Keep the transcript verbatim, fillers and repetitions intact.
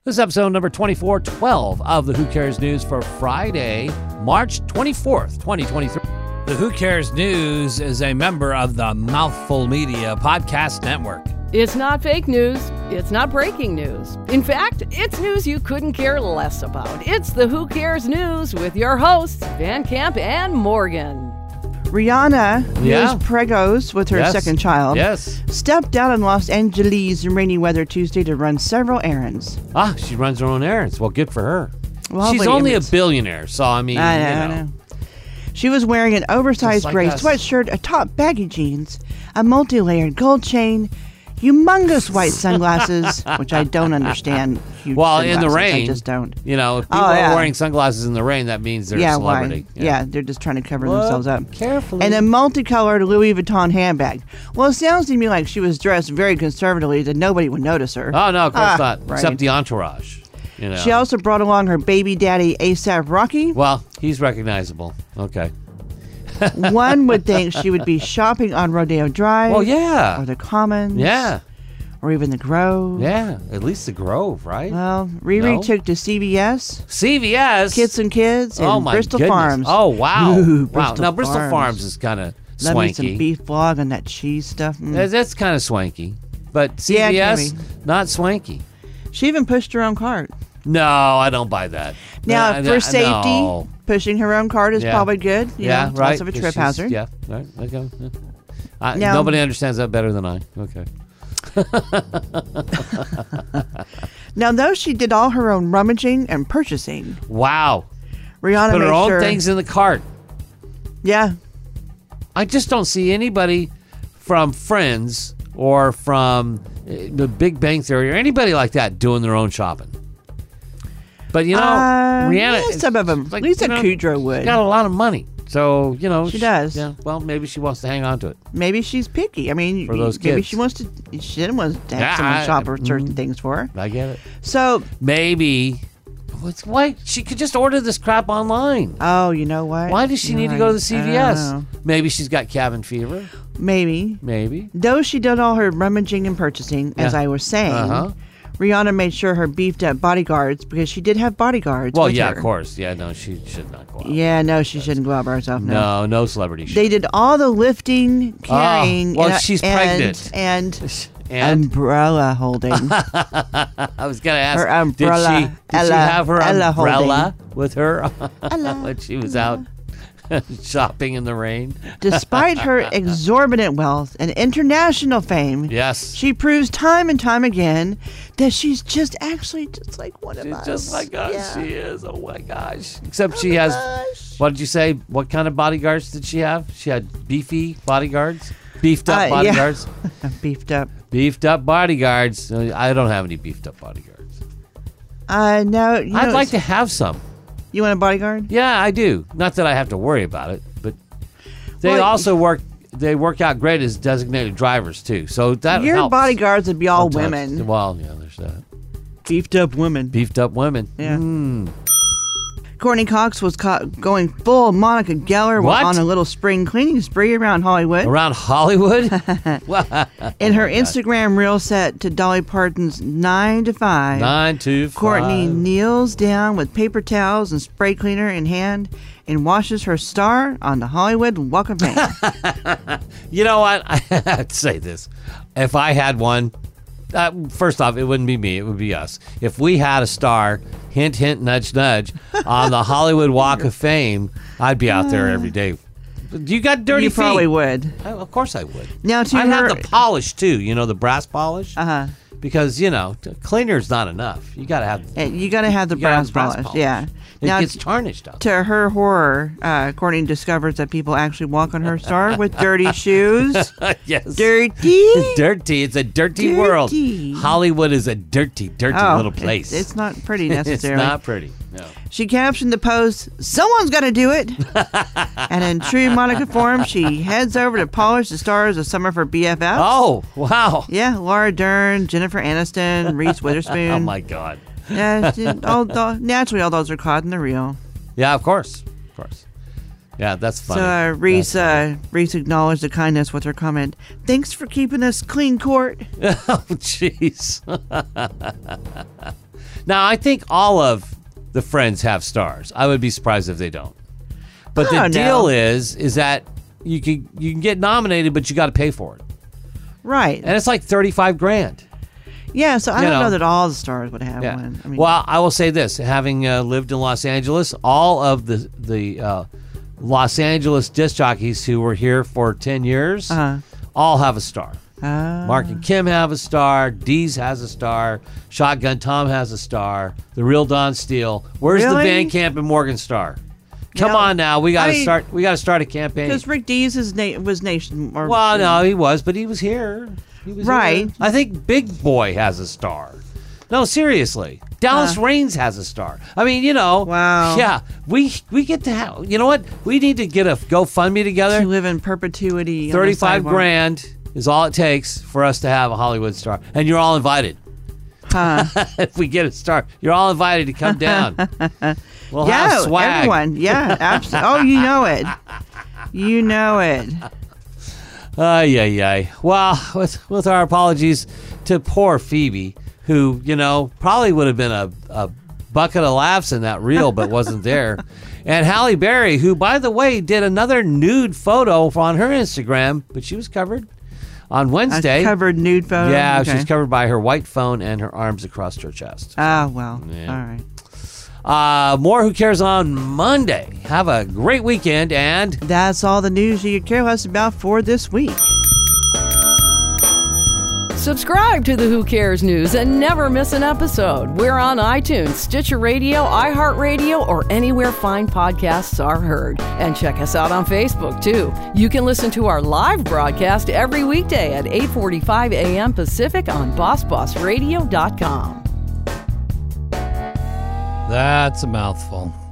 This is episode number twenty-four twelve of the Who Cares News for Friday, March twenty-fourth, twenty twenty-three. The Who Cares News is a member of the Mouthful Media Podcast Network. It's not fake news. It's not breaking news. In fact, it's news you couldn't care less about. It's the Who Cares News with your hosts, Van Camp and Morgan. Rihanna, Yeah. who's pregos with her Yes. second child, Yes. stepped out in Los Angeles in rainy weather Tuesday to run several errands. Ah, she runs her own errands. Well, good for her. Well, She's hopefully only a it's- billionaire, so I mean, I know, you know. I know. She was wearing an oversized Just like gray us. sweatshirt, a top baggy jeans, a multi-layered gold chain, humongous white sunglasses, which I don't understand. Huge Well, in the sunglasses. rain, I just don't. You know, if people Oh, yeah. are wearing sunglasses in the rain, that means they're yeah, a celebrity. why? Yeah. they're just trying to cover Well, themselves up. carefully. And a multicolored Louis Vuitton handbag. Well, it sounds to me like she was dressed very conservatively that nobody would notice her. Oh, no, of course Ah, not. right. Except the entourage. You know. She also brought along her baby daddy, ASAP Rocky. Well, he's recognizable. Okay. One would think she would be shopping on Rodeo Drive. Well, yeah. Or the Commons. Yeah. Or even the Grove. Yeah. At least the Grove, right? Well, Riri No? took to C V S, C V S. Kids and Kids, and Oh, my Bristol goodness. Farms. Oh, wow. Ooh, wow. Bristol Now, Bristol Farms. Farms is kind of Love me some swanky. beef blog on that cheese stuff. Mm. That's, that's kind of swanky. But Yeah, it can C V S, be. not swanky. She even pushed her own cart. No, I don't buy that. Now, Uh, for uh, safety, no. pushing her own cart is Yeah. probably good. You Yeah, know, it's right. less of a 'cause trip she's- hazard. Yeah, right. Okay. Yeah. I, Now- nobody understands that better than I. Okay. Now, though she did all her own rummaging and purchasing, Wow. Rihanna Put made her own sure. things in the cart. Yeah, I just don't see anybody from Friends or from uh, the Big Bang Theory or anybody like that doing their own shopping. But you know, Uh, Rihanna, yeah, some of them. like, Lisa you know, Kudrow would. she's got a lot of money, so you know She does. Yeah, well, maybe she wants to hang on to it. Maybe she's picky. I mean, For those maybe kids. she wants to. She didn't want to have Yeah, someone I- shop for certain mm. things for her. I get it. So, Maybe. What's why she could just order this crap online? oh, you know what? Why does she You're need to go to the right. C I V don't S? know. Maybe she's got cabin fever. Maybe. Maybe. Though she did all her rummaging and purchasing, as Yeah. I was saying, Uh-huh. Rihanna made sure her beefed up bodyguards because she did have bodyguards. Well, with yeah, her. of course. Yeah, no, she should not go out. Yeah, no, she shouldn't go out by herself. No. No, no celebrity should. They did all the lifting, carrying, well, and, she's and, pregnant. and, And umbrella holding. I was gonna ask, Her umbrella, did she did she Ella- have her Ella umbrella with her Ella. when she was out shopping in the rain? Despite her exorbitant wealth and international fame, Yes, she proves time and time again that she's just actually just like one of she's us. just like us. Yeah. She is. Oh my gosh! Except Oh she my has. gosh. What did you say? What kind of bodyguards did she have? She had beefy bodyguards, beefed up Uh, yeah. bodyguards, Beefed up. beefed up bodyguards. Uh, I don't have any beefed up bodyguards. Uh, no, you I'd know, like to have some. You want a bodyguard? Yeah, I do. Not that I have to worry about it, but they Well, also work. They work out great as designated drivers too. So that Your helps. bodyguards would be all Sometimes. women. Well, yeah, there's that. Beefed up women. Beefed up women. Yeah. Mm. Courtney Cox was caught going full Monica Geller What? on a little spring cleaning spree around Hollywood. Around Hollywood. Wow. In her Oh, my God. Instagram reel set to Dolly Parton's nine to five, Nine two five. Courtney kneels down with paper towels and spray cleaner in hand and washes her star on the Hollywood Walk of Fame. You know what? I have to say this. If I had one, uh, first off, it wouldn't be me. It would be us. If we had a star, hint, hint, nudge, nudge, on the Hollywood Walk of Fame, I'd be out there every day. You got dirty you feet. probably would. I, of course I would. Now to I'd her, have the polish too. You know, the brass polish. uh huh. Because you know, t- cleaner's not enough. You got to have. You got to have the you gotta have brass, the polish. Yeah. It Now, gets tarnished out. to her horror, uh, Courtney discovers that people actually walk on her star with dirty shoes. Yes. Dirty. Dirty. It's a dirty, world. Dirty. Hollywood is a dirty, dirty Oh, little place. It's, it's not pretty It's necessarily. not pretty. No. She captioned the post, "Someone's got to do it." And in true Monica form, she heads over to polish the stars of some of her B F Fs. Oh, wow. Yeah, Laura Dern, Jennifer Aniston, Reese Witherspoon. Oh, my God. Yeah, she- all, all, naturally, all those are caught in the reel. Yeah, of course. Of course. Yeah, that's funny. So uh, Reese, That's uh, Reese acknowledged the kindness with her comment, "Thanks for keeping us clean, Court." funny. Oh, jeez. Now, I think all of the Friends have stars. I would be surprised if they don't. But the Oh, deal no. is, is that you can you can get nominated, but you got to pay for it, Right. and it's like thirty-five grand. Yeah, so I You don't know. know that all the stars would have Yeah. one. I mean, well, I will say this: having uh, lived in Los Angeles, all of the the uh, Los Angeles disc jockeys who were here for ten years, Uh-huh. all have a star. uh, Mark and Kim have a star. Deez has a star. Shotgun Tom has a star. The Real Don Steele. Where's Really? the Van Camp and Morgan star? Come know, on now, we got to I- start. We got to start a campaign. because Rick Dees is na- was nation. Or, Well, no, he was, but he was here. He was Right. here. I think Big Boy has a star. No, seriously. Dallas Uh. Reigns has a star. I mean, you know. Wow. Yeah, we we get to have. You know what? We need to get a GoFundMe together. to live in perpetuity. on the Thirty-five sidewalk. grand is all it takes for us to have a Hollywood star, and you're all invited. Huh. If we get a star, you're all invited to come down. We'll yeah, have swag. everyone. Yeah, absolutely. Oh, you know it. You know it. Ay, ay, ay. Well, with, with our apologies to poor Phoebe, who, you know, probably would have been a, a bucket of laughs in that reel, but wasn't there. And Halle Berry, who, by the way, did another nude photo on her Instagram, but she was covered on Wednesday. A covered nude photo. Yeah, okay. she's covered by her white phone and her arms across her chest. Ah, well. Yeah. All right. Uh, more Who Cares on Monday. Have a great weekend, and That's all the news you could care less about for this week. Subscribe to the Who Cares News and never miss an episode. We're on iTunes, Stitcher Radio, iHeartRadio, or anywhere fine podcasts are heard. And check us out on Facebook, too. You can listen to our live broadcast every weekday at eight forty-five a.m. Pacific on boss boss radio dot com. That's a mouthful.